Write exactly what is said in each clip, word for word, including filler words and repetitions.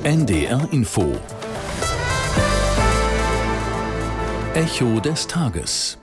N D R Info. Echo des Tages.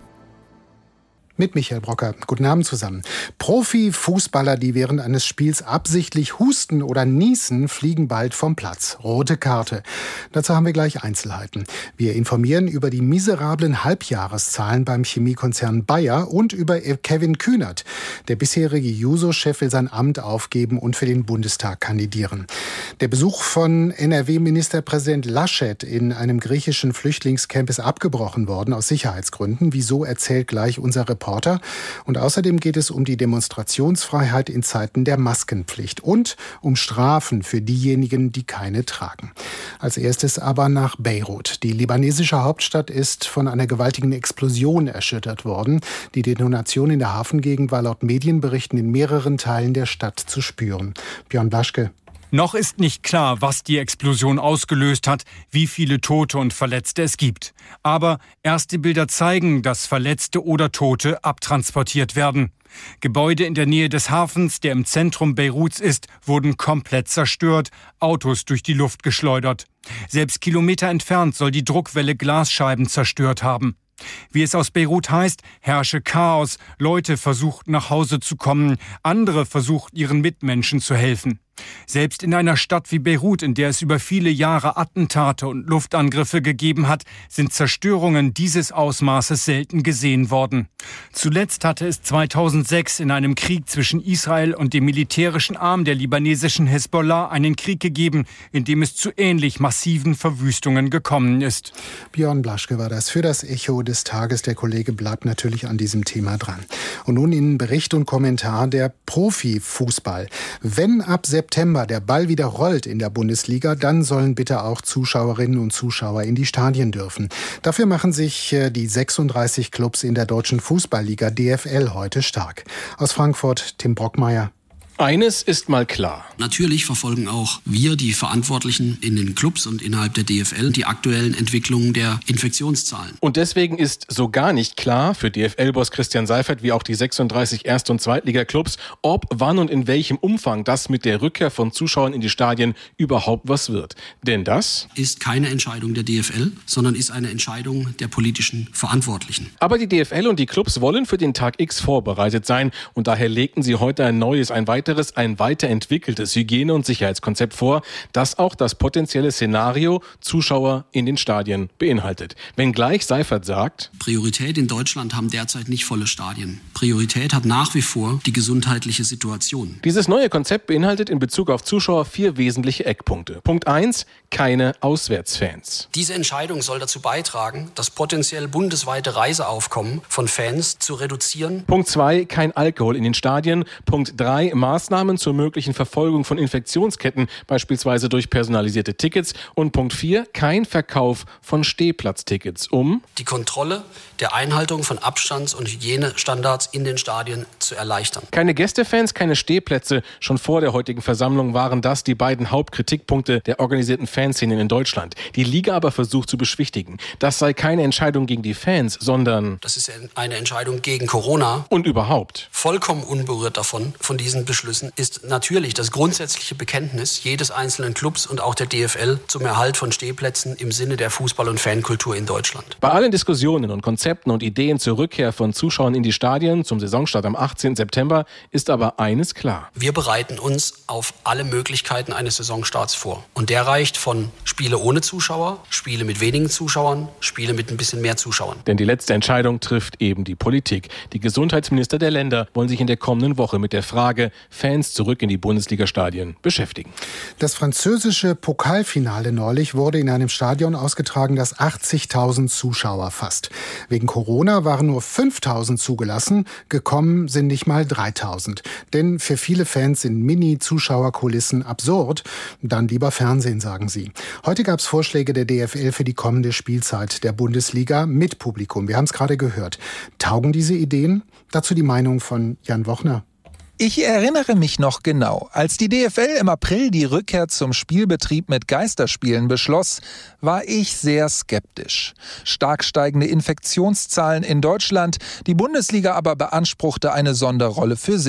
Mit Michael Brocker. Guten Abend zusammen. Profifußballer, die während eines Spiels absichtlich husten oder niesen, fliegen bald vom Platz. Rote Karte. Dazu haben wir gleich Einzelheiten. Wir informieren über die miserablen Halbjahreszahlen beim Chemiekonzern Bayer und über Kevin Kühnert. Der bisherige Juso-Chef will sein Amt aufgeben und für den Bundestag kandidieren. Der Besuch von N R W-Ministerpräsident Laschet in einem griechischen Flüchtlingscamp ist abgebrochen worden aus Sicherheitsgründen. Wieso, erzählt gleich unser Reporter. Und außerdem geht es um die Demonstrationsfreiheit in Zeiten der Maskenpflicht und um Strafen für diejenigen, die keine tragen. Als erstes aber nach Beirut. Die libanesische Hauptstadt ist von einer gewaltigen Explosion erschüttert worden. Die Detonation in der Hafengegend war laut Medienberichten in mehreren Teilen der Stadt zu spüren. Björn Blaschke. Noch ist nicht klar, was die Explosion ausgelöst hat, wie viele Tote und Verletzte es gibt. Aber erste Bilder zeigen, dass Verletzte oder Tote abtransportiert werden. Gebäude in der Nähe des Hafens, der im Zentrum Beiruts ist, wurden komplett zerstört, Autos durch die Luft geschleudert. Selbst Kilometer entfernt soll die Druckwelle Glasscheiben zerstört haben. Wie es aus Beirut heißt, herrsche Chaos. Leute versuchten nach Hause zu kommen, andere versuchten ihren Mitmenschen zu helfen. Selbst in einer Stadt wie Beirut, in der es über viele Jahre Attentate und Luftangriffe gegeben hat, sind Zerstörungen dieses Ausmaßes selten gesehen worden. Zuletzt hatte es zweitausendsechs in einem Krieg zwischen Israel und dem militärischen Arm der libanesischen Hezbollah einen Krieg gegeben, in dem es zu ähnlich massiven Verwüstungen gekommen ist. Björn Blaschke war das für das Echo des Tages. Der Kollege bleibt natürlich an diesem Thema dran. Und nun in Bericht und Kommentar der Profifußball. Wenn ab September der Ball wieder rollt in der Bundesliga, dann sollen bitte auch Zuschauerinnen und Zuschauer in die Stadien dürfen. Dafür machen sich die sechsunddreißig Clubs in der Deutschen Fußballliga D F L heute stark. Aus Frankfurt, Tim Brockmeier. Eines ist mal klar. Natürlich verfolgen auch wir, die Verantwortlichen in den Clubs und innerhalb der D F L, die aktuellen Entwicklungen der Infektionszahlen. Und deswegen ist so gar nicht klar für D F L-Boss Christian Seifert wie auch die sechsunddreißig Erst- und Zweitliga-Clubs, ob, wann und in welchem Umfang das mit der Rückkehr von Zuschauern in die Stadien überhaupt was wird. Denn das ist keine Entscheidung der D F L, sondern ist eine Entscheidung der politischen Verantwortlichen. Aber die D F L und die Clubs wollen für den Tag X vorbereitet sein und daher legten sie heute ein neues, ein weiteres ein weiterentwickeltes Hygiene- und Sicherheitskonzept vor, das auch das potenzielle Szenario Zuschauer in den Stadien beinhaltet. Wenngleich Seifert sagt, Priorität in Deutschland haben derzeit nicht volle Stadien. Priorität hat nach wie vor die gesundheitliche Situation. Dieses neue Konzept beinhaltet in Bezug auf Zuschauer vier wesentliche Eckpunkte. Punkt eins, keine Auswärtsfans. Diese Entscheidung soll dazu beitragen, das potenziell bundesweite Reiseaufkommen von Fans zu reduzieren. Punkt zwei, kein Alkohol in den Stadien. Punkt drei, Maßnahmen zur möglichen Verfolgung von Infektionsketten, beispielsweise durch personalisierte Tickets. Und Punkt vier, kein Verkauf von Stehplatztickets, um die Kontrolle der Einhaltung von Abstands- und Hygienestandards in den Stadien zu erleichtern. Keine Gästefans, keine Stehplätze. Schon vor der heutigen Versammlung waren das die beiden Hauptkritikpunkte der organisierten Fanszenen in Deutschland. Die Liga aber versucht zu beschwichtigen. Das sei keine Entscheidung gegen die Fans, sondern das ist eine Entscheidung gegen Corona. Und überhaupt. Vollkommen unberührt davon, von diesen Beschlüssen, ist natürlich das grundsätzliche Bekenntnis jedes einzelnen Clubs und auch der D F L zum Erhalt von Stehplätzen im Sinne der Fußball- und Fankultur in Deutschland. Bei allen Diskussionen und Konzepten und Ideen zur Rückkehr von Zuschauern in die Stadien zum Saisonstart am achtzehnten September ist aber eines klar. Wir bereiten uns auf alle Möglichkeiten eines Saisonstarts vor. Und der reicht von Spiele ohne Zuschauer, Spiele mit wenigen Zuschauern, Spiele mit ein bisschen mehr Zuschauern. Denn die letzte Entscheidung trifft eben die Politik. Die Gesundheitsminister der Länder wollen sich in der kommenden Woche mit der Frage Fans zurück in die Bundesliga-Stadien beschäftigen. Das französische Pokalfinale neulich wurde in einem Stadion ausgetragen, das achtzigtausend Zuschauer fasst. Wegen Corona waren nur fünftausend zugelassen, gekommen sind nicht mal dreitausend. Denn für viele Fans sind Mini-Zuschauerkulissen absurd. Dann lieber Fernsehen, sagen sie. Heute gab es Vorschläge der D F L für die kommende Spielzeit der Bundesliga mit Publikum. Wir haben es gerade gehört. Taugen diese Ideen? Dazu die Meinung von Jan Wochner. Ich erinnere mich noch genau, als die D F L im April die Rückkehr zum Spielbetrieb mit Geisterspielen beschloss, war ich sehr skeptisch. Stark steigende Infektionszahlen in Deutschland, die Bundesliga aber beanspruchte eine Sonderrolle für sich.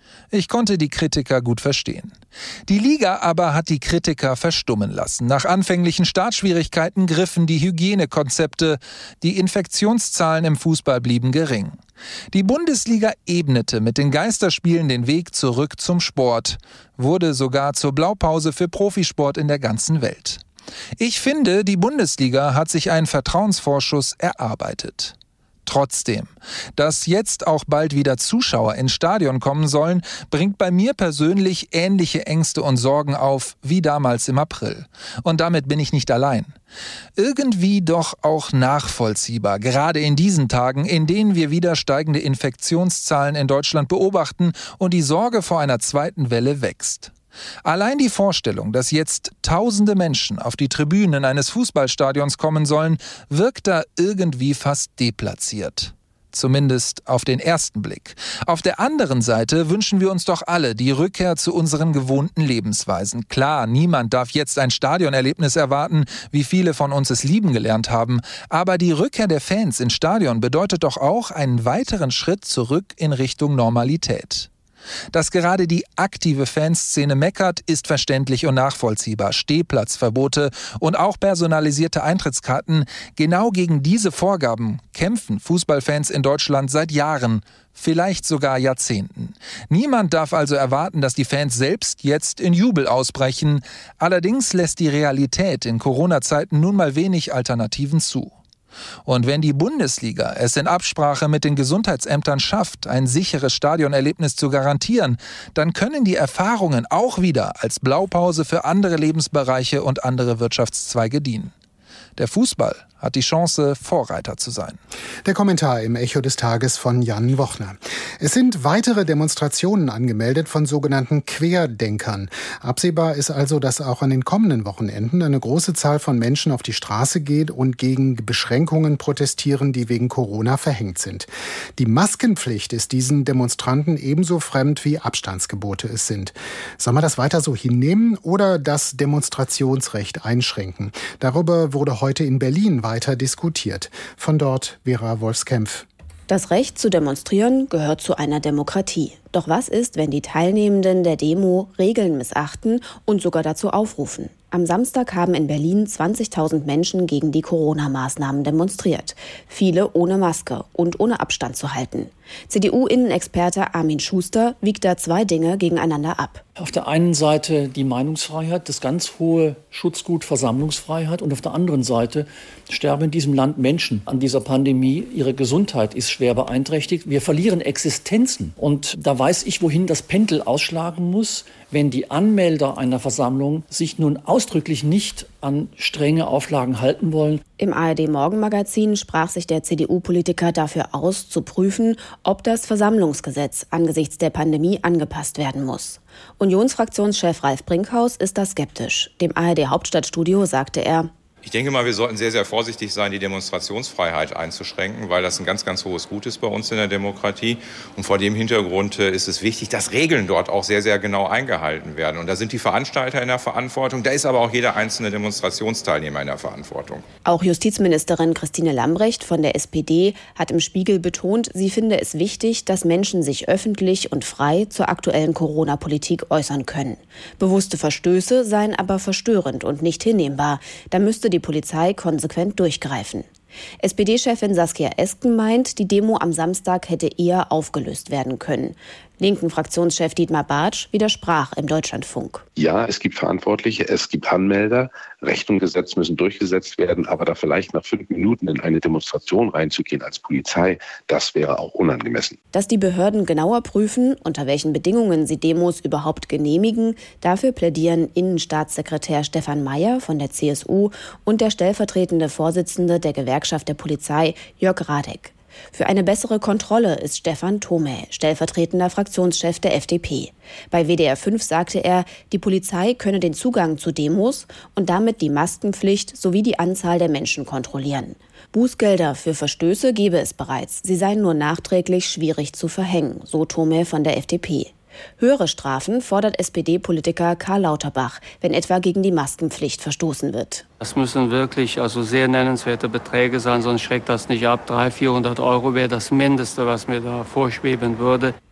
Ich konnte die Kritiker gut verstehen. Die Liga aber hat die Kritiker verstummen lassen. Nach anfänglichen Startschwierigkeiten griffen die Hygienekonzepte. Die Infektionszahlen im Fußball blieben gering. Die Bundesliga ebnete mit den Geisterspielen den Weg zurück zum Sport, wurde sogar zur Blaupause für Profisport in der ganzen Welt. Ich finde, die Bundesliga hat sich einen Vertrauensvorschuss erarbeitet. Trotzdem, dass jetzt auch bald wieder Zuschauer ins Stadion kommen sollen, bringt bei mir persönlich ähnliche Ängste und Sorgen auf wie damals im April. Und damit bin ich nicht allein. Irgendwie doch auch nachvollziehbar, gerade in diesen Tagen, in denen wir wieder steigende Infektionszahlen in Deutschland beobachten und die Sorge vor einer zweiten Welle wächst. Allein die Vorstellung, dass jetzt tausende Menschen auf die Tribünen eines Fußballstadions kommen sollen, wirkt da irgendwie fast deplatziert. Zumindest auf den ersten Blick. Auf der anderen Seite wünschen wir uns doch alle die Rückkehr zu unseren gewohnten Lebensweisen. Klar, niemand darf jetzt ein Stadionerlebnis erwarten, wie viele von uns es lieben gelernt haben. Aber die Rückkehr der Fans ins Stadion bedeutet doch auch einen weiteren Schritt zurück in Richtung Normalität. Dass gerade die aktive Fanszene meckert, ist verständlich und nachvollziehbar. Stehplatzverbote und auch personalisierte Eintrittskarten, genau gegen diese Vorgaben kämpfen Fußballfans in Deutschland seit Jahren, vielleicht sogar Jahrzehnten. Niemand darf also erwarten, dass die Fans selbst jetzt in Jubel ausbrechen. Allerdings lässt die Realität in Corona-Zeiten nun mal wenig Alternativen zu. Und wenn die Bundesliga es in Absprache mit den Gesundheitsämtern schafft, ein sicheres Stadionerlebnis zu garantieren, dann können die Erfahrungen auch wieder als Blaupause für andere Lebensbereiche und andere Wirtschaftszweige dienen. Der Fußball hat die Chance, Vorreiter zu sein. Der Kommentar im Echo des Tages von Jan Wochner. Es sind weitere Demonstrationen angemeldet von sogenannten Querdenkern. Absehbar ist also, dass auch an den kommenden Wochenenden eine große Zahl von Menschen auf die Straße geht und gegen Beschränkungen protestieren, die wegen Corona verhängt sind. Die Maskenpflicht ist diesen Demonstranten ebenso fremd wie Abstandsgebote es sind. Soll man das weiter so hinnehmen oder das Demonstrationsrecht einschränken? Darüber wurde heute in Berlin weiter diskutiert. Von dort Vera Wolfskämpf. Das Recht zu demonstrieren gehört zu einer Demokratie. Doch was ist, wenn die Teilnehmenden der Demo Regeln missachten und sogar dazu aufrufen? Am Samstag haben in Berlin zwanzigtausend Menschen gegen die Corona-Maßnahmen demonstriert. Viele ohne Maske und ohne Abstand zu halten. C D U-Innenexperte Armin Schuster wiegt da zwei Dinge gegeneinander ab. Auf der einen Seite die Meinungsfreiheit, das ganz hohe Schutzgut Versammlungsfreiheit, und auf der anderen Seite sterben in diesem Land Menschen an dieser Pandemie. Ihre Gesundheit ist schwer beeinträchtigt. Wir verlieren Existenzen. Und da weiß ich, wohin das Pendel ausschlagen muss, wenn die Anmelder einer Versammlung sich nun ausdrücklich nicht an strenge Auflagen halten wollen. Im A R D-Morgenmagazin sprach sich der C D U-Politiker dafür aus, zu prüfen, ob das Versammlungsgesetz angesichts der Pandemie angepasst werden muss. Unionsfraktionschef Ralf Brinkhaus ist da skeptisch. Dem A R D-Hauptstadtstudio sagte er: Ich denke mal, wir sollten sehr, sehr vorsichtig sein, die Demonstrationsfreiheit einzuschränken, weil das ein ganz, ganz hohes Gut ist bei uns in der Demokratie. Und vor dem Hintergrund ist es wichtig, dass Regeln dort auch sehr, sehr genau eingehalten werden. Und da sind die Veranstalter in der Verantwortung, da ist aber auch jeder einzelne Demonstrationsteilnehmer in der Verantwortung. Auch Justizministerin Christine Lambrecht von der S P D hat im Spiegel betont, sie finde es wichtig, dass Menschen sich öffentlich und frei zur aktuellen Corona-Politik äußern können. Bewusste Verstöße seien aber verstörend und nicht hinnehmbar. Da müsste die die Polizei konsequent durchgreifen. S P D-Chefin Saskia Esken meint, die Demo am Samstag hätte eher aufgelöst werden können. Linken Fraktionschef Dietmar Bartsch widersprach im Deutschlandfunk. Ja, es gibt Verantwortliche, es gibt Anmelder. Recht und Gesetz müssen durchgesetzt werden. Aber da vielleicht nach fünf Minuten in eine Demonstration reinzugehen als Polizei, das wäre auch unangemessen. Dass die Behörden genauer prüfen, unter welchen Bedingungen sie Demos überhaupt genehmigen, dafür plädieren Innenstaatssekretär Stefan Mayer von der C S U und der stellvertretende Vorsitzende der Gewerkschaft der Polizei, Jörg Radek. Für eine bessere Kontrolle ist Stefan Thome, stellvertretender Fraktionschef der F D P. Bei W D R fünf sagte er, die Polizei könne den Zugang zu Demos und damit die Maskenpflicht sowie die Anzahl der Menschen kontrollieren. Bußgelder für Verstöße gebe es bereits, sie seien nur nachträglich schwierig zu verhängen, so Thome von der F D P. Höhere Strafen fordert S P D-Politiker Karl Lauterbach, wenn etwa gegen die Maskenpflicht verstoßen wird. Das müssen wirklich also sehr nennenswerte Beträge sein, sonst schreckt das nicht ab. dreihundert, vierhundert Euro wäre das Mindeste, was mir da vorschweben würde.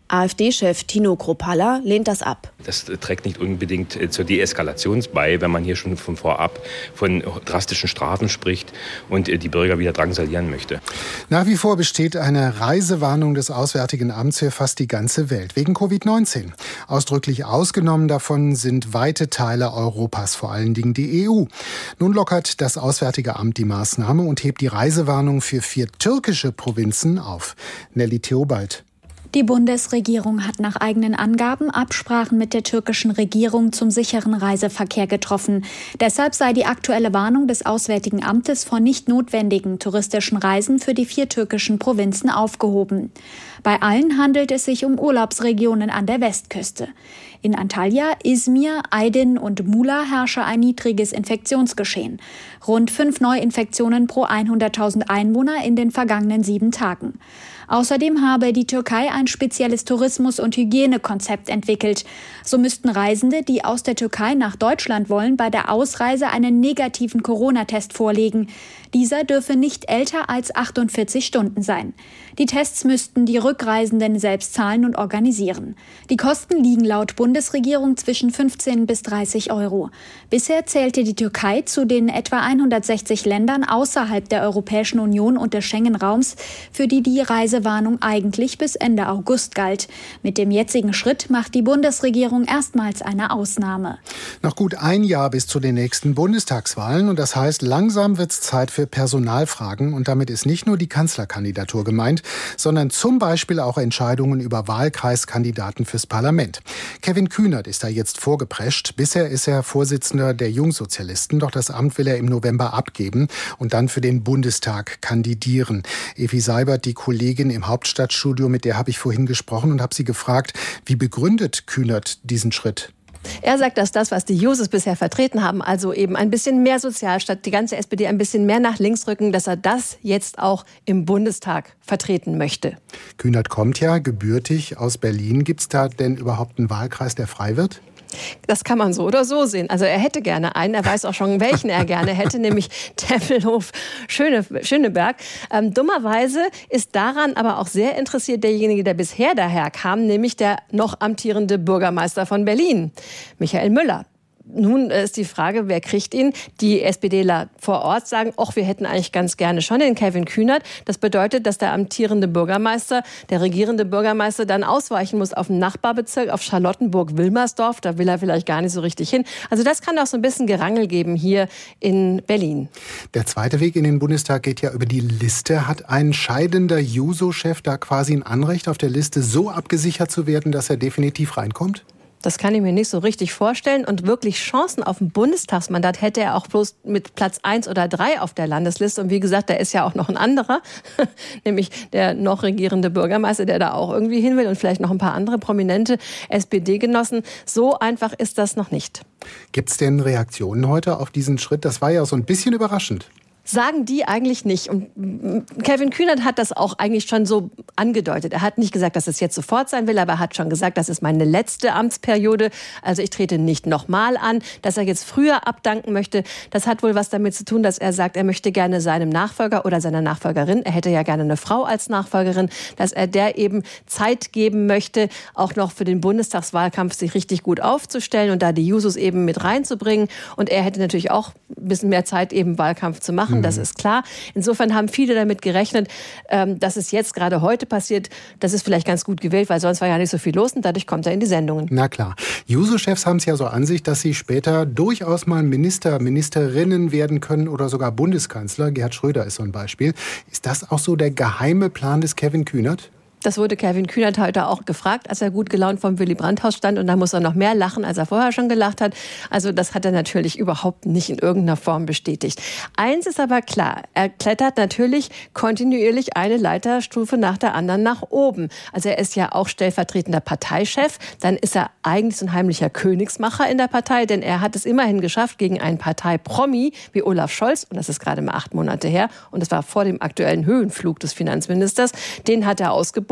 AfD-Chef Tino Kruppalla lehnt das ab. Das trägt nicht unbedingt zur Deeskalation bei, wenn man hier schon von vorab von drastischen Strafen spricht und die Bürger wieder drangsalieren möchte. Nach wie vor besteht eine Reisewarnung des Auswärtigen Amts für fast die ganze Welt wegen Covid neunzehn. Ausdrücklich ausgenommen davon sind weite Teile Europas, vor allen Dingen die E U. Nun lockert das Auswärtige Amt die Maßnahme und hebt die Reisewarnung für vier türkische Provinzen auf. Nelly Theobald. Die Bundesregierung hat nach eigenen Angaben Absprachen mit der türkischen Regierung zum sicheren Reiseverkehr getroffen. Deshalb sei die aktuelle Warnung des Auswärtigen Amtes vor nicht notwendigen touristischen Reisen für die vier türkischen Provinzen aufgehoben. Bei allen handelt es sich um Urlaubsregionen an der Westküste. In Antalya, Izmir, Aydin und Muğla herrsche ein niedriges Infektionsgeschehen. Rund fünf Neuinfektionen pro hunderttausend Einwohner in den vergangenen sieben Tagen. Außerdem habe die Türkei ein spezielles Tourismus- und Hygienekonzept entwickelt. So müssten Reisende, die aus der Türkei nach Deutschland wollen, bei der Ausreise einen negativen Corona-Test vorlegen. Dieser dürfe nicht älter als achtundvierzig Stunden sein. Die Tests müssten die Rückreisenden selbst zahlen und organisieren. Die Kosten liegen laut Bundesregierung zwischen fünfzehn bis dreißig Euro. Bisher zählte die Türkei zu den etwa hundertsechzig Ländern außerhalb der Europäischen Union und des Schengen-Raums, für die die Reisewarnung eigentlich bis Ende August galt. Mit dem jetzigen Schritt macht die Bundesregierung erstmals eine Ausnahme. Noch gut ein Jahr bis zu den nächsten Bundestagswahlen und das heißt, langsam wird es Zeit für Personalfragen und damit ist nicht nur die Kanzlerkandidatur gemeint, sondern zum Beispiel auch Entscheidungen über Wahlkreiskandidaten fürs Parlament. Kevin Kühnert ist da jetzt vorgeprescht. Bisher ist er Vorsitzender der Jungsozialisten, doch das Amt will er im November abgeben und dann für den Bundestag kandidieren. Evi Seibert, die Kollegin im Hauptstadtstudio, mit der habe ich vorhin gesprochen und habe sie gefragt, wie begründet Kühnert diesen Schritt? Er sagt, dass das, was die Jusos bisher vertreten haben, also eben ein bisschen mehr Sozialstaat, die ganze S P D ein bisschen mehr nach links rücken, dass er das jetzt auch im Bundestag vertreten möchte. Kühnert kommt ja gebürtig aus Berlin. Gibt es da denn überhaupt einen Wahlkreis, der frei wird? Das kann man so oder so sehen. Also er hätte gerne einen, er weiß auch schon, welchen er gerne hätte, nämlich Tempelhof Schöne, Schöneberg. Ähm, dummerweise ist daran aber auch sehr interessiert derjenige, der bisher daher kam, nämlich der noch amtierende Bürgermeister von Berlin, Michael Müller. Nun ist die Frage, wer kriegt ihn? Die SPDler vor Ort sagen, ach, wir hätten eigentlich ganz gerne schon den Kevin Kühnert. Das bedeutet, dass der amtierende Bürgermeister, der regierende Bürgermeister dann ausweichen muss auf den Nachbarbezirk, auf Charlottenburg-Wilmersdorf. Da will er vielleicht gar nicht so richtig hin. Also das kann auch so ein bisschen Gerangel geben hier in Berlin. Der zweite Weg in den Bundestag geht ja über die Liste. Hat ein scheidender Juso-Chef da quasi ein Anrecht auf der Liste so abgesichert zu werden, dass er definitiv reinkommt? Das kann ich mir nicht so richtig vorstellen. Und wirklich Chancen auf ein Bundestagsmandat hätte er auch bloß mit Platz eins oder drei auf der Landesliste. Und wie gesagt, da ist ja auch noch ein anderer, nämlich der noch regierende Bürgermeister, der da auch irgendwie hin will und vielleicht noch ein paar andere prominente S P D-Genossen. So einfach ist das noch nicht. Gibt es denn Reaktionen heute auf diesen Schritt? Das war ja so ein bisschen überraschend. Sagen die eigentlich nicht. Und Kevin Kühnert hat das auch eigentlich schon so angedeutet. Er hat nicht gesagt, dass es jetzt sofort sein will, aber er hat schon gesagt, das ist meine letzte Amtsperiode. Also ich trete nicht nochmal an. Dass er jetzt früher abdanken möchte, das hat wohl was damit zu tun, dass er sagt, er möchte gerne seinem Nachfolger oder seiner Nachfolgerin, er hätte ja gerne eine Frau als Nachfolgerin, dass er der eben Zeit geben möchte, auch noch für den Bundestagswahlkampf sich richtig gut aufzustellen und da die Jusos eben mit reinzubringen. Und er hätte natürlich auch ein bisschen mehr Zeit, eben Wahlkampf zu machen. Das ist klar. Insofern haben viele damit gerechnet, dass es jetzt gerade heute passiert. Das ist vielleicht ganz gut gewählt, weil sonst war ja nicht so viel los und dadurch kommt er in die Sendungen. Na klar. Juso-Chefs haben es ja so an sich, dass sie später durchaus mal Minister, Ministerinnen werden können oder sogar Bundeskanzler. Gerhard Schröder ist so ein Beispiel. Ist das auch so der geheime Plan des Kevin Kühnert? Das wurde Kevin Kühnert heute auch gefragt, als er gut gelaunt vom Willy-Brandt-Haus stand. Und da muss er noch mehr lachen, als er vorher schon gelacht hat. Also das hat er natürlich überhaupt nicht in irgendeiner Form bestätigt. Eins ist aber klar, er klettert natürlich kontinuierlich eine Leiterstufe nach der anderen nach oben. Also er ist ja auch stellvertretender Parteichef. Dann ist er eigentlich so ein heimlicher Königsmacher in der Partei, denn er hat es immerhin geschafft, gegen einen Parteipromi wie Olaf Scholz, und das ist gerade mal acht Monate her, und das war vor dem aktuellen Höhenflug des Finanzministers, den hat er ausgeboten.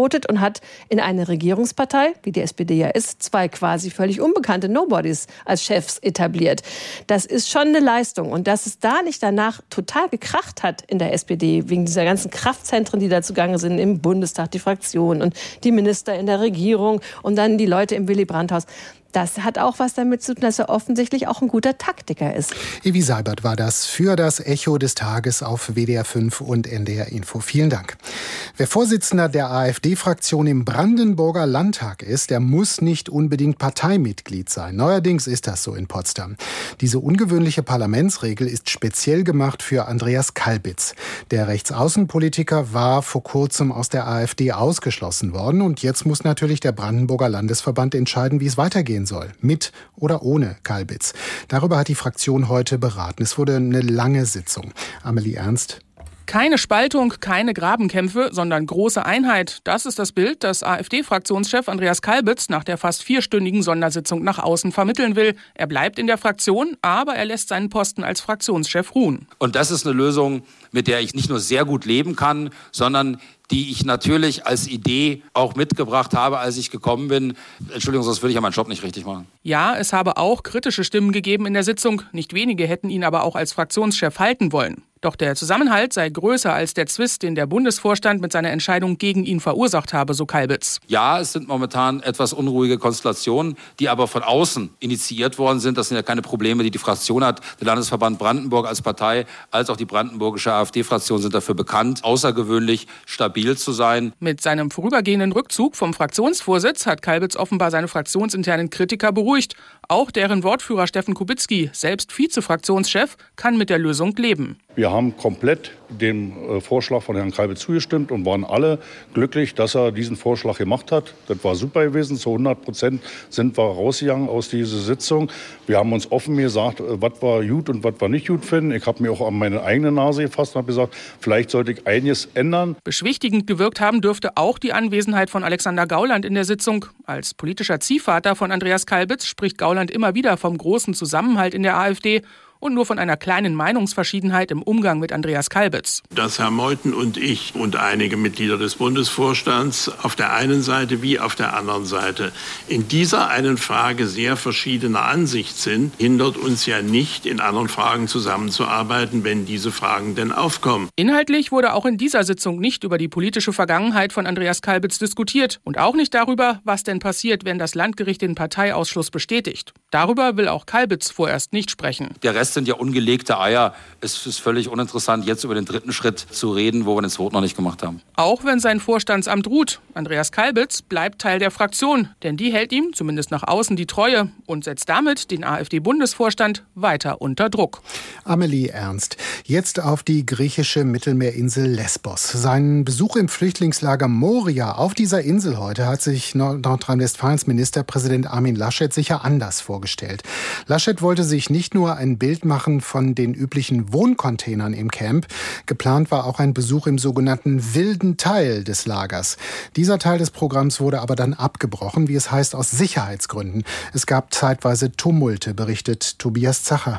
votet und hat in eine Regierungspartei, wie die S P D ja ist, zwei quasi völlig unbekannte Nobodies als Chefs etabliert. Das ist schon eine Leistung. Und dass es da nicht danach total gekracht hat in der S P D, wegen dieser ganzen Kraftzentren, die da zugange sind, im Bundestag, die Fraktion und die Minister in der Regierung und dann die Leute im Willy-Brandt-Haus. Das hat auch was damit zu tun, dass er offensichtlich auch ein guter Taktiker ist. Evi Seibert war das für das Echo des Tages auf W D R fünf und N D R Info. Vielen Dank. Wer Vorsitzender der AfD-Fraktion im Brandenburger Landtag ist, der muss nicht unbedingt Parteimitglied sein. Neuerdings ist das so in Potsdam. Diese ungewöhnliche Parlamentsregel ist speziell gemacht für Andreas Kalbitz. Der Rechtsaußenpolitiker war vor kurzem aus der AfD ausgeschlossen worden und jetzt muss natürlich der Brandenburger Landesverband entscheiden, wie es weitergehen soll, mit oder ohne Kalbitz. Darüber hat die Fraktion heute beraten. Es wurde eine lange Sitzung. Amelie Ernst. Keine Spaltung, keine Grabenkämpfe, sondern große Einheit. Das ist das Bild, das AfD-Fraktionschef Andreas Kalbitz nach der fast vierstündigen Sondersitzung nach außen vermitteln will. Er bleibt in der Fraktion, aber er lässt seinen Posten als Fraktionschef ruhen. Und das ist eine Lösung, mit der ich nicht nur sehr gut leben kann, sondern die ich natürlich als Idee auch mitgebracht habe, als ich gekommen bin. Entschuldigung, sonst würde ich ja meinen Job nicht richtig machen. Ja, es habe auch kritische Stimmen gegeben in der Sitzung. Nicht wenige hätten ihn aber auch als Fraktionschef halten wollen. Doch der Zusammenhalt sei größer als der Zwist, den der Bundesvorstand mit seiner Entscheidung gegen ihn verursacht habe, so Kalbitz. Ja, es sind momentan etwas unruhige Konstellationen, die aber von außen initiiert worden sind. Das sind ja keine Probleme, die die Fraktion hat. Der Landesverband Brandenburg als Partei, als auch die brandenburgische AfD-Fraktion sind dafür bekannt, außergewöhnlich stabil zu sein. Mit seinem vorübergehenden Rückzug vom Fraktionsvorsitz hat Kalbitz offenbar seine fraktionsinternen Kritiker beruhigt. Auch deren Wortführer Steffen Kubicki, selbst Vize-Fraktionschef, kann mit der Lösung leben. Wir haben komplett dem äh, Vorschlag von Herrn Kalbitz zugestimmt und waren alle glücklich, dass er diesen Vorschlag gemacht hat. Das war super gewesen. Zu hundert Prozent sind wir rausgegangen aus dieser Sitzung. Wir haben uns offen gesagt, äh, was wir gut und was wir nicht gut finden. Ich habe mir auch an meine eigene Nase gefasst und habe gesagt, vielleicht sollte ich einiges ändern. Beschwichtigend gewirkt haben dürfte auch die Anwesenheit von Alexander Gauland in der Sitzung. Als politischer Ziehvater von Andreas Kalbitz spricht Gauland immer wieder vom großen Zusammenhalt in der AfD und nur von einer kleinen Meinungsverschiedenheit im Umgang mit Andreas Kalbitz. Dass Herr Meuthen und ich und einige Mitglieder des Bundesvorstands auf der einen Seite wie auf der anderen Seite in dieser einen Frage sehr verschiedener Ansicht sind, hindert uns ja nicht, in anderen Fragen zusammenzuarbeiten, wenn diese Fragen denn aufkommen. Inhaltlich wurde auch in dieser Sitzung nicht über die politische Vergangenheit von Andreas Kalbitz diskutiert und auch nicht darüber, was denn passiert, wenn das Landgericht den Parteiausschluss bestätigt. Darüber will auch Kalbitz vorerst nicht sprechen. Der Rest sind ja ungelegte Eier. Es ist völlig uninteressant, jetzt über den dritten Schritt zu reden, wo wir den zweiten noch nicht gemacht haben. Auch wenn sein Vorstandsamt ruht. Andreas Kalbitz bleibt Teil der Fraktion, denn die hält ihm, zumindest nach außen, die Treue und setzt damit den AfD-Bundesvorstand weiter unter Druck. Amelie Ernst. Jetzt auf die griechische Mittelmeerinsel Lesbos. Seinen Besuch im Flüchtlingslager Moria auf dieser Insel heute hat sich Nordrhein-Westfalens Ministerpräsident Armin Laschet sicher anders vorgestellt. Laschet wollte sich nicht nur ein Bild machen von den üblichen Wohncontainern im Camp. Geplant war auch ein Besuch im sogenannten wilden Teil des Lagers. Dieser Teil des Programms wurde aber dann abgebrochen, wie es heißt, aus Sicherheitsgründen. Es gab zeitweise Tumulte, berichtet Tobias Zacher.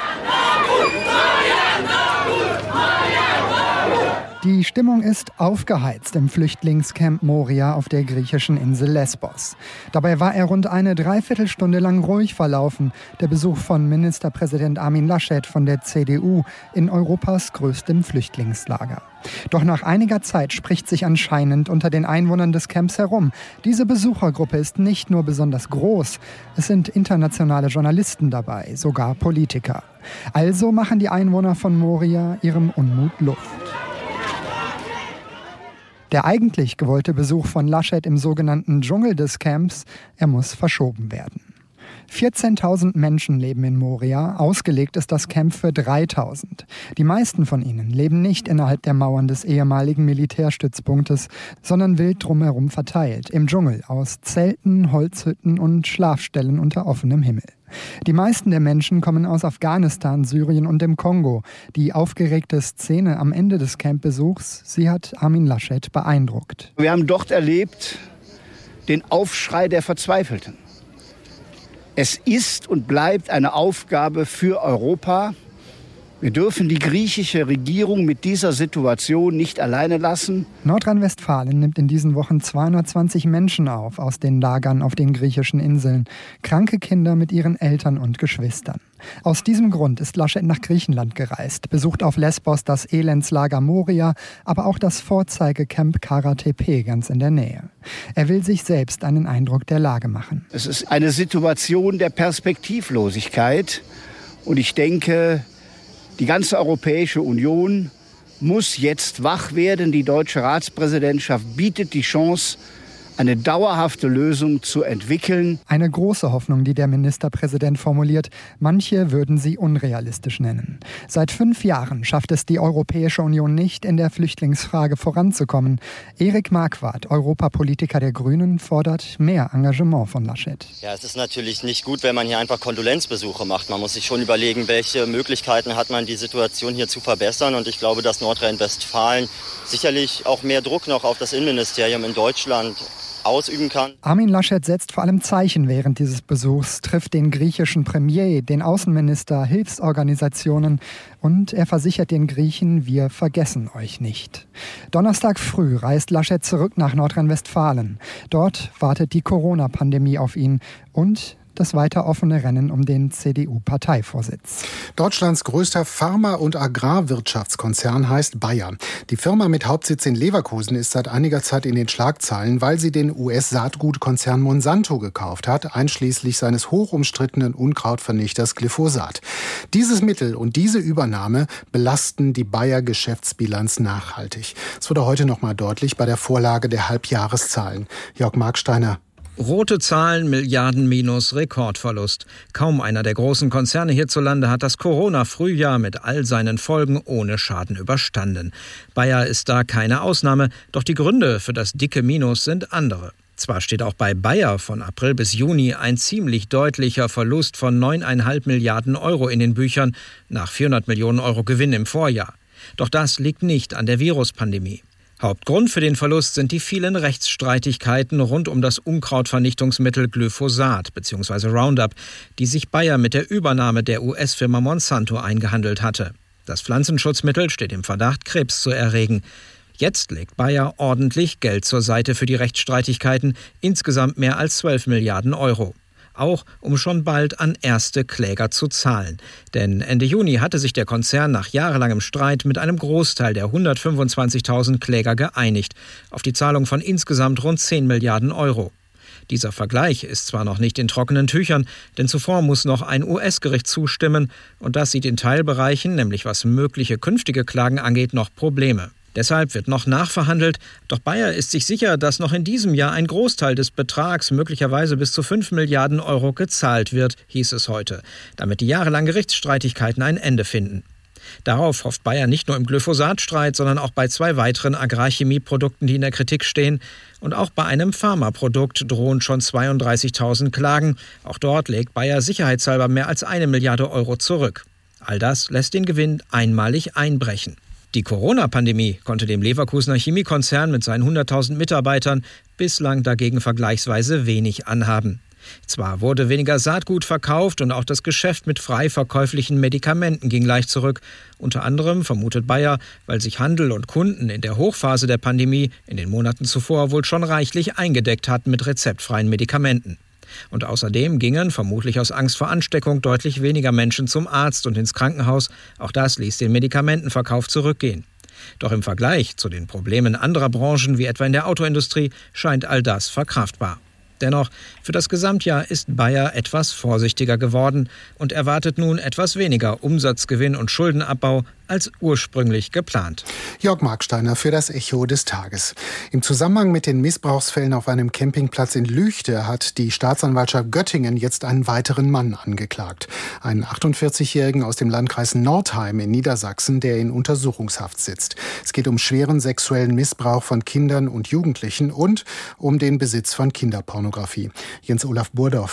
Die Stimmung ist aufgeheizt im Flüchtlingscamp Moria auf der griechischen Insel Lesbos. Dabei war er rund eine Dreiviertelstunde lang ruhig verlaufen, der Besuch von Ministerpräsident Armin Laschet von der C D U in Europas größtem Flüchtlingslager. Doch nach einiger Zeit spricht sich anscheinend unter den Einwohnern des Camps herum: Diese Besuchergruppe ist nicht nur besonders groß, es sind internationale Journalisten dabei, sogar Politiker. Also machen die Einwohner von Moria ihrem Unmut Luft. Der eigentlich gewollte Besuch von Laschet im sogenannten Dschungel des Camps, er muss verschoben werden. vierzehntausend Menschen leben in Moria, ausgelegt ist das Camp für dreitausend. Die meisten von ihnen leben nicht innerhalb der Mauern des ehemaligen Militärstützpunktes, sondern wild drumherum verteilt, im Dschungel, aus Zelten, Holzhütten und Schlafstellen unter offenem Himmel. Die meisten der Menschen kommen aus Afghanistan, Syrien und dem Kongo. Die aufgeregte Szene am Ende des Campbesuchs, sie hat Armin Laschet beeindruckt. Wir haben dort erlebt den Aufschrei der Verzweifelten. Es ist und bleibt eine Aufgabe für Europa, Wir dürfen die griechische Regierung mit dieser Situation nicht alleine lassen. Nordrhein-Westfalen nimmt in diesen Wochen zweihundertzwanzig Menschen auf aus den Lagern auf den griechischen Inseln. Kranke Kinder mit ihren Eltern und Geschwistern. Aus diesem Grund ist Laschet nach Griechenland gereist, besucht auf Lesbos das Elendslager Moria, aber auch das Vorzeigecamp Kara Tepe ganz in der Nähe. Er will sich selbst einen Eindruck der Lage machen. Es ist eine Situation der Perspektivlosigkeit und ich denke, die ganze Europäische Union muss jetzt wach werden. Die deutsche Ratspräsidentschaft bietet die Chance, eine dauerhafte Lösung zu entwickeln. Eine große Hoffnung, die der Ministerpräsident formuliert. Manche würden sie unrealistisch nennen. Seit fünf Jahren schafft es die Europäische Union nicht, in der Flüchtlingsfrage voranzukommen. Erik Marquardt, Europapolitiker der Grünen, fordert mehr Engagement von Laschet. Ja, es ist natürlich nicht gut, wenn man hier einfach Kondolenzbesuche macht. Man muss sich schon überlegen, welche Möglichkeiten hat man, die Situation hier zu verbessern. Und ich glaube, dass Nordrhein-Westfalen sicherlich auch mehr Druck noch auf das Innenministerium in Deutschland ausüben kann. Armin Laschet setzt vor allem Zeichen während dieses Besuchs, trifft den griechischen Premier, den Außenminister, Hilfsorganisationen und er versichert den Griechen, wir vergessen euch nicht. Donnerstag früh reist Laschet zurück nach Nordrhein-Westfalen. Dort wartet die Corona-Pandemie auf ihn und das weiter offene Rennen um den C D U-Parteivorsitz. Deutschlands größter Pharma- und Agrarwirtschaftskonzern heißt Bayer. Die Firma mit Hauptsitz in Leverkusen ist seit einiger Zeit in den Schlagzeilen, weil sie den U S-Saatgutkonzern Monsanto gekauft hat, einschließlich seines hochumstrittenen Unkrautvernichters Glyphosat. Dieses Mittel und diese Übernahme belasten die Bayer-Geschäftsbilanz nachhaltig. Es wurde heute noch mal deutlich bei der Vorlage der Halbjahreszahlen. Jörg Marksteiner. Rote Zahlen, Milliarden Minus, Rekordverlust. Kaum einer der großen Konzerne hierzulande hat das Corona-Frühjahr mit all seinen Folgen ohne Schaden überstanden. Bayer ist da keine Ausnahme, doch die Gründe für das dicke Minus sind andere. Zwar steht auch bei Bayer von April bis Juni ein ziemlich deutlicher Verlust von neuneinhalb Milliarden Euro in den Büchern, nach vierhundert Millionen Euro Gewinn im Vorjahr. Doch das liegt nicht an der Viruspandemie. Hauptgrund für den Verlust sind die vielen Rechtsstreitigkeiten rund um das Unkrautvernichtungsmittel Glyphosat bzw. Roundup, die sich Bayer mit der Übernahme der U S-Firma Monsanto eingehandelt hatte. Das Pflanzenschutzmittel steht im Verdacht, Krebs zu erregen. Jetzt legt Bayer ordentlich Geld zur Seite für die Rechtsstreitigkeiten, insgesamt mehr als zwölf Milliarden Euro. Auch um schon bald an erste Kläger zu zahlen. Denn Ende Juni hatte sich der Konzern nach jahrelangem Streit mit einem Großteil der hundertfünfundzwanzigtausend Kläger geeinigt, auf die Zahlung von insgesamt rund zehn Milliarden Euro. Dieser Vergleich ist zwar noch nicht in trockenen Tüchern, denn zuvor muss noch ein U S-Gericht zustimmen und das sieht in Teilbereichen, nämlich was mögliche künftige Klagen angeht, noch Probleme. Deshalb wird noch nachverhandelt, doch Bayer ist sich sicher, dass noch in diesem Jahr ein Großteil des Betrags, möglicherweise bis zu fünf Milliarden Euro, gezahlt wird, hieß es heute, damit die jahrelangen Gerichtsstreitigkeiten ein Ende finden. Darauf hofft Bayer nicht nur im Glyphosatstreit, sondern auch bei zwei weiteren Agrarchemieprodukten, die in der Kritik stehen. Und auch bei einem Pharmaprodukt drohen schon zweiunddreißigtausend Klagen. Auch dort legt Bayer sicherheitshalber mehr als eine Milliarde Euro zurück. All das lässt den Gewinn einmalig einbrechen. Die Corona-Pandemie konnte dem Leverkusener Chemiekonzern mit seinen hunderttausend Mitarbeitern bislang dagegen vergleichsweise wenig anhaben. Zwar wurde weniger Saatgut verkauft und auch das Geschäft mit frei verkäuflichen Medikamenten ging leicht zurück. Unter anderem, vermutet Bayer, weil sich Handel und Kunden in der Hochphase der Pandemie in den Monaten zuvor wohl schon reichlich eingedeckt hatten mit rezeptfreien Medikamenten. Und außerdem gingen, vermutlich aus Angst vor Ansteckung, deutlich weniger Menschen zum Arzt und ins Krankenhaus. Auch das ließ den Medikamentenverkauf zurückgehen. Doch im Vergleich zu den Problemen anderer Branchen, wie etwa in der Autoindustrie, scheint all das verkraftbar. Dennoch, für das Gesamtjahr ist Bayer etwas vorsichtiger geworden und erwartet nun etwas weniger Umsatzgewinn und Schuldenabbau als ursprünglich geplant. Jörg Marksteiner für das Echo des Tages. Im Zusammenhang mit den Missbrauchsfällen auf einem Campingplatz in Lüchte hat die Staatsanwaltschaft Göttingen jetzt einen weiteren Mann angeklagt. Einen achtundvierzigjährigen aus dem Landkreis Nordheim in Niedersachsen, der in Untersuchungshaft sitzt. Es geht um schweren sexuellen Missbrauch von Kindern und Jugendlichen und um den Besitz von Kinderpornografie. Jens-Olaf Burdorf.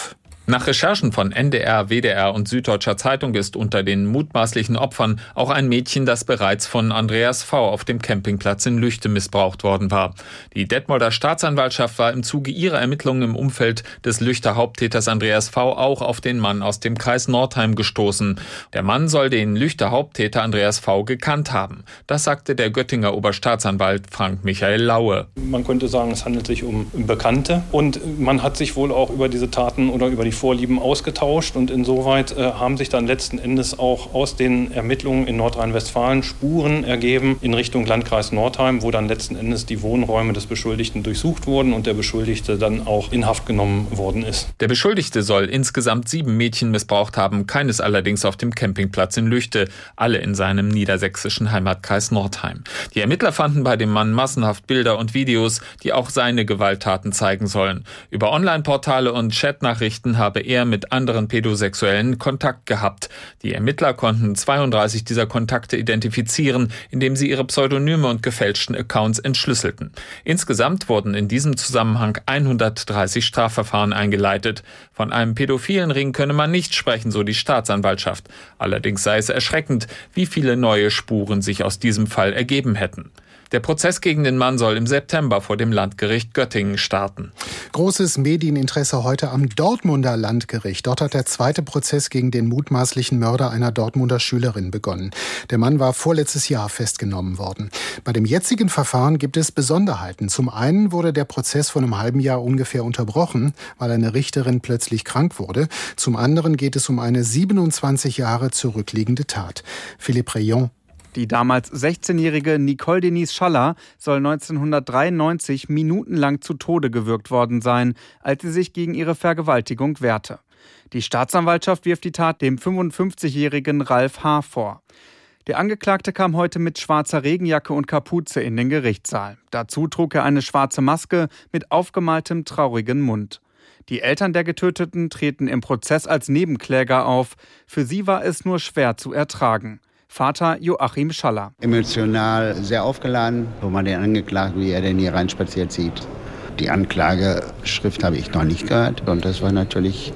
Nach Recherchen von N D R, W D R und Süddeutscher Zeitung ist unter den mutmaßlichen Opfern auch ein Mädchen, das bereits von Andreas V. auf dem Campingplatz in Lüchte missbraucht worden war. Die Detmolder Staatsanwaltschaft war im Zuge ihrer Ermittlungen im Umfeld des Lüchter Haupttäters Andreas V. auch auf den Mann aus dem Kreis Nordheim gestoßen. Der Mann soll den Lüchter Haupttäter Andreas V. gekannt haben. Das sagte der Göttinger Oberstaatsanwalt Frank Michael Laue. Man könnte sagen, es handelt sich um Bekannte und man hat sich wohl auch über diese Taten oder über die Vorlieben ausgetauscht und insoweit äh, haben sich dann letzten Endes auch aus den Ermittlungen in Nordrhein-Westfalen Spuren ergeben in Richtung Landkreis Nordheim, wo dann letzten Endes die Wohnräume des Beschuldigten durchsucht wurden und der Beschuldigte dann auch in Haft genommen worden ist. Der Beschuldigte soll insgesamt sieben Mädchen missbraucht haben, keines allerdings auf dem Campingplatz in Lüchte, alle in seinem niedersächsischen Heimatkreis Nordheim. Die Ermittler fanden bei dem Mann massenhaft Bilder und Videos, die auch seine Gewalttaten zeigen sollen. Über Online-Portale und Chatnachrichten habe er mit anderen Pädosexuellen Kontakt gehabt. Die Ermittler konnten zweiunddreißig dieser Kontakte identifizieren, indem sie ihre Pseudonyme und gefälschten Accounts entschlüsselten. Insgesamt wurden in diesem Zusammenhang hundertdreißig Strafverfahren eingeleitet. Von einem pädophilen Ring könne man nicht sprechen, so die Staatsanwaltschaft. Allerdings sei es erschreckend, wie viele neue Spuren sich aus diesem Fall ergeben hätten. Der Prozess gegen den Mann soll im September vor dem Landgericht Göttingen starten. Großes Medieninteresse heute am Dortmunder Landgericht. Dort hat der zweite Prozess gegen den mutmaßlichen Mörder einer Dortmunder Schülerin begonnen. Der Mann war vorletztes Jahr festgenommen worden. Bei dem jetzigen Verfahren gibt es Besonderheiten. Zum einen wurde der Prozess vor einem halben Jahr ungefähr unterbrochen, weil eine Richterin plötzlich krank wurde. Zum anderen geht es um eine siebenundzwanzig Jahre zurückliegende Tat. Philippe Rayon. Die damals sechzehnjährige Nicole Denise Schaller soll neunzehnhundertdreiundneunzig minutenlang zu Tode gewürgt worden sein, als sie sich gegen ihre Vergewaltigung wehrte. Die Staatsanwaltschaft wirft die Tat dem fünfundfünfzigjährigen Ralf H. vor. Der Angeklagte kam heute mit schwarzer Regenjacke und Kapuze in den Gerichtssaal. Dazu trug er eine schwarze Maske mit aufgemaltem traurigen Mund. Die Eltern der Getöteten treten im Prozess als Nebenkläger auf. Für sie war es nur schwer zu ertragen. Vater Joachim Schaller. Emotional sehr aufgeladen, wo man den Angeklagten, wie er denn hier reinspaziert sieht. Die Anklageschrift habe ich noch nicht gehört. Und das war natürlich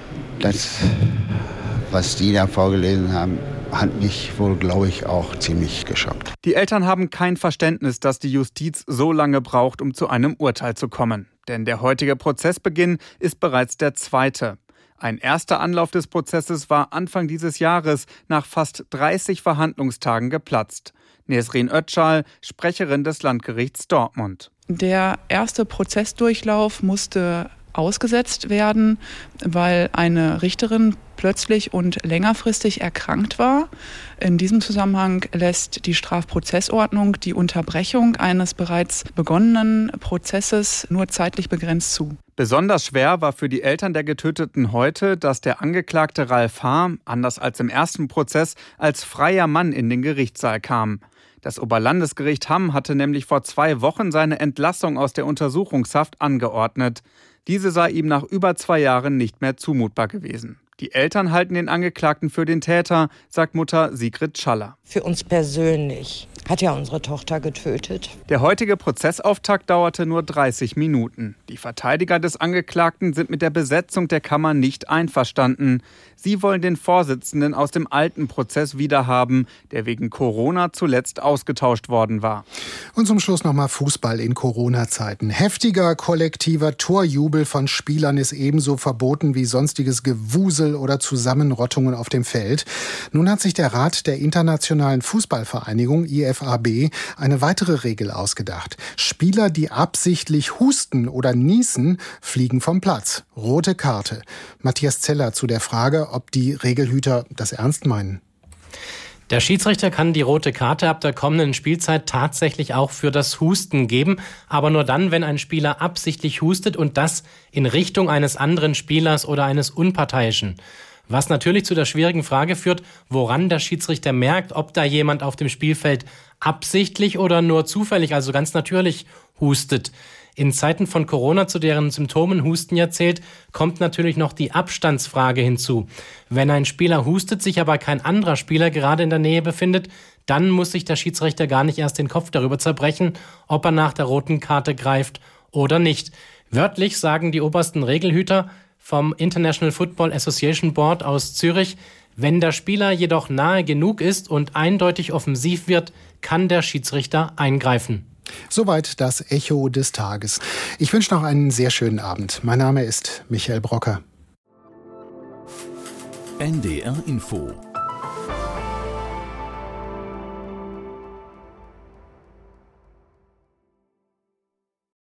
das, was die da vorgelesen haben, hat mich wohl, glaube ich, auch ziemlich geschockt. Die Eltern haben kein Verständnis, dass die Justiz so lange braucht, um zu einem Urteil zu kommen. Denn der heutige Prozessbeginn ist bereits der zweite. Ein erster Anlauf des Prozesses war Anfang dieses Jahres nach fast dreißig Verhandlungstagen geplatzt. Nesrin Özcal, Sprecherin des Landgerichts Dortmund. Der erste Prozessdurchlauf musste ausgesetzt werden, weil eine Richterin plötzlich und längerfristig erkrankt war. In diesem Zusammenhang lässt die Strafprozessordnung die Unterbrechung eines bereits begonnenen Prozesses nur zeitlich begrenzt zu. Besonders schwer war für die Eltern der Getöteten heute, dass der Angeklagte Ralf H., anders als im ersten Prozess, als freier Mann in den Gerichtssaal kam. Das Oberlandesgericht Hamm hatte nämlich vor zwei Wochen seine Entlassung aus der Untersuchungshaft angeordnet. Diese sei ihm nach über zwei Jahren nicht mehr zumutbar gewesen. Die Eltern halten den Angeklagten für den Täter, sagt Mutter Sigrid Schaller. Für uns persönlich hat er unsere Tochter getötet. Der heutige Prozessauftakt dauerte nur dreißig Minuten. Die Verteidiger des Angeklagten sind mit der Besetzung der Kammer nicht einverstanden. Sie wollen den Vorsitzenden aus dem alten Prozess wiederhaben, der wegen Corona zuletzt ausgetauscht worden war. Und zum Schluss nochmal Fußball in Corona-Zeiten. Heftiger kollektiver Torjubel von Spielern ist ebenso verboten wie sonstiges Gewusel oder Zusammenrottungen auf dem Feld. Nun hat sich der Rat der Internationalen Fußballvereinigung I F A B eine weitere Regel ausgedacht. Spieler, die absichtlich husten oder niesen, fliegen vom Platz. Rote Karte. Matthias Zeller zu der Frage, ob die Regelhüter das ernst meinen. Der Schiedsrichter kann die rote Karte ab der kommenden Spielzeit tatsächlich auch für das Husten geben, aber nur dann, wenn ein Spieler absichtlich hustet und das in Richtung eines anderen Spielers oder eines Unparteiischen. Was natürlich zu der schwierigen Frage führt, woran der Schiedsrichter merkt, ob da jemand auf dem Spielfeld absichtlich oder nur zufällig, also ganz natürlich hustet. In Zeiten von Corona, zu deren Symptomen Husten ja zählt, kommt natürlich noch die Abstandsfrage hinzu. Wenn ein Spieler hustet, sich aber kein anderer Spieler gerade in der Nähe befindet, dann muss sich der Schiedsrichter gar nicht erst den Kopf darüber zerbrechen, ob er nach der roten Karte greift oder nicht. Wörtlich sagen die obersten Regelhüter, vom International Football Association Board aus Zürich. Wenn der Spieler jedoch nahe genug ist und eindeutig offensiv wird, kann der Schiedsrichter eingreifen. Soweit das Echo des Tages. Ich wünsche noch einen sehr schönen Abend. Mein Name ist Michael Brocker. N D R Info